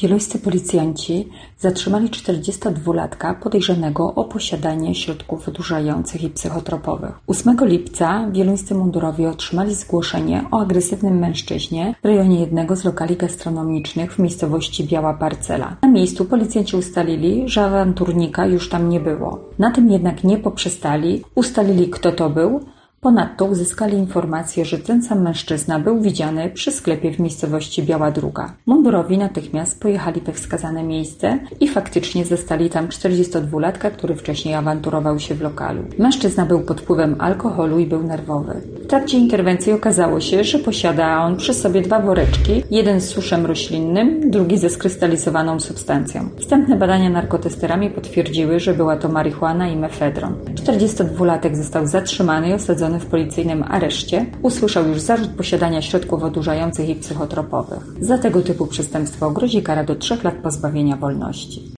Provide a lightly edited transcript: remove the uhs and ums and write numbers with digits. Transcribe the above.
Wieluńscy policjanci zatrzymali 42-latka podejrzanego o posiadanie środków odurzających i psychotropowych. 8 lipca wieluńscy mundurowi otrzymali zgłoszenie o agresywnym mężczyźnie w rejonie jednego z lokali gastronomicznych w miejscowości Biała Parcela. Na miejscu policjanci ustalili, że awanturnika już tam nie było. Na tym jednak nie poprzestali, ustalili, kto to był. Ponadto uzyskali informację, że ten sam mężczyzna był widziany przy sklepie w miejscowości Biała Druga. Mundurowi natychmiast pojechali we wskazane miejsce i faktycznie zastali tam 42-latka, który wcześniej awanturował się w lokalu. Mężczyzna był pod wpływem alkoholu i był nerwowy. W trakcie interwencji okazało się, że posiada on przy sobie 2 woreczki, jeden z suszem roślinnym, drugi ze skrystalizowaną substancją. Wstępne badania narkotesterami potwierdziły, że była to marihuana i mefedron. 42-latek został zatrzymany i osadzony w policyjnym areszcie. Usłyszał już zarzut posiadania środków odurzających i psychotropowych. Za tego typu przestępstwo grozi kara do 3 lat pozbawienia wolności.